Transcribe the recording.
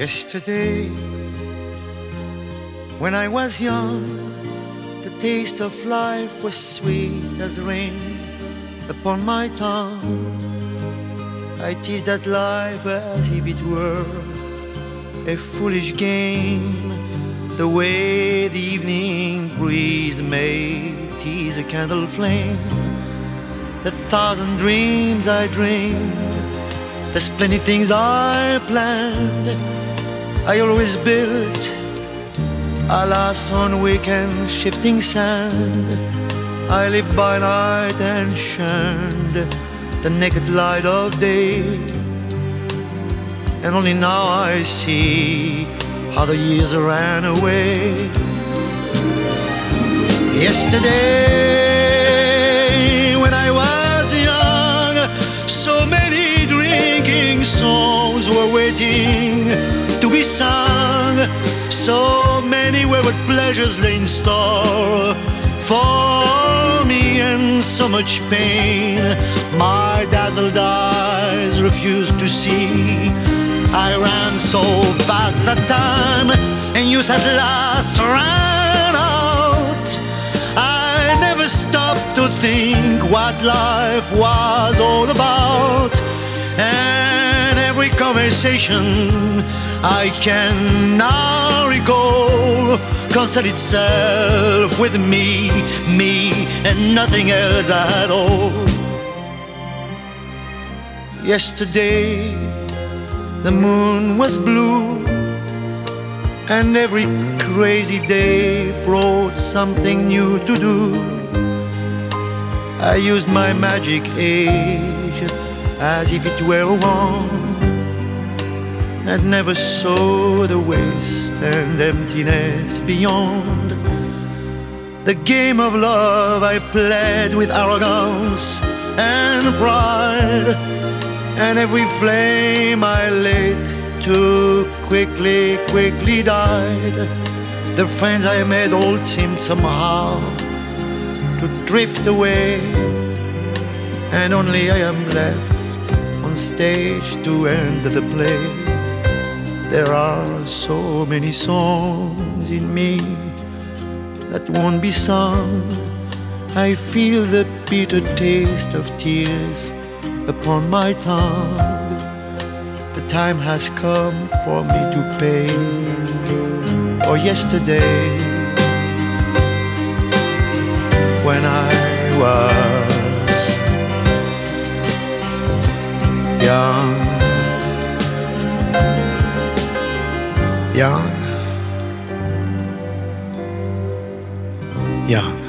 Yesterday, when I was young, the taste of life was sweet as rain upon my tongue. I teased at life as if it were a foolish game, the way the evening breeze may tease a candle flame. The thousand dreams I dreamed, the splendid things I planned, I always built, alas, on weekend shifting sand. I lived by night and shunned the naked light of day, and only now I see how the years ran away. Yesterday, when I was young, so many drinking songs were waiting to be sung. So many wayward pleasures lay in store for me, and so much pain my dazzled eyes refused to see. I ran so fast that time, and youth at last ran out. I never stopped to think what life was all about, and every conversation I can now recall concerned itself with me, and nothing else at all. Yesterday, the moon was blue, and every crazy day brought something new to do. I used my magic age as if it were a wand, and never saw the waste and emptiness beyond. The game of love I played with arrogance and pride, and every flame I lit too quickly died. The friends I made all seemed somehow to drift away, and only I am left on stage to end the play. There are so many songs in me that won't be sung. I feel the bitter taste of tears upon my tongue. The time has come for me to pay for yesterday, when I was young, young.